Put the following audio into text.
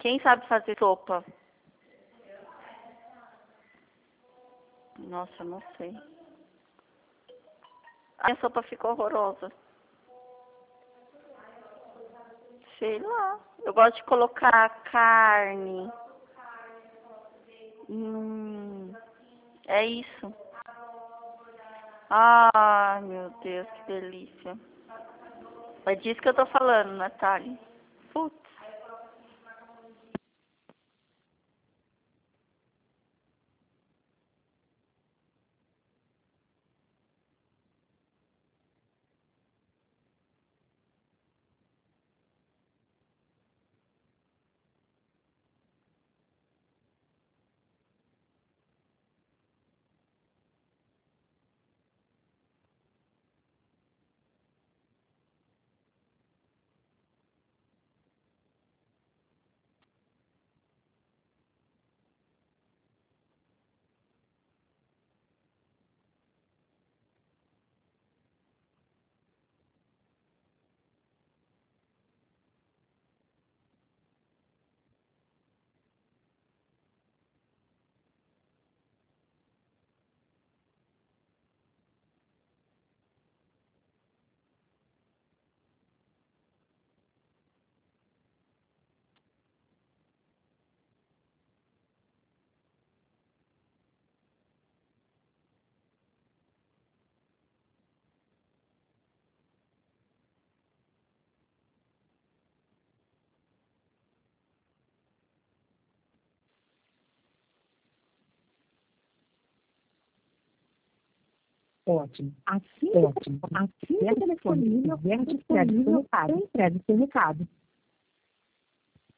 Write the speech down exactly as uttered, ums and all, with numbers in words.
Quem sabe fazer sopa? Nossa, não sei. A minha sopa ficou horrorosa. Sei lá. Eu gosto de colocar carne. Hum, é isso. Ah, meu Deus, que delícia. É disso que eu tô falando, Natália. Putz. Ótimo. Assim, ótimo. Assim que o telefone estiver disponível, entregue seu recado. Entregue seu recado.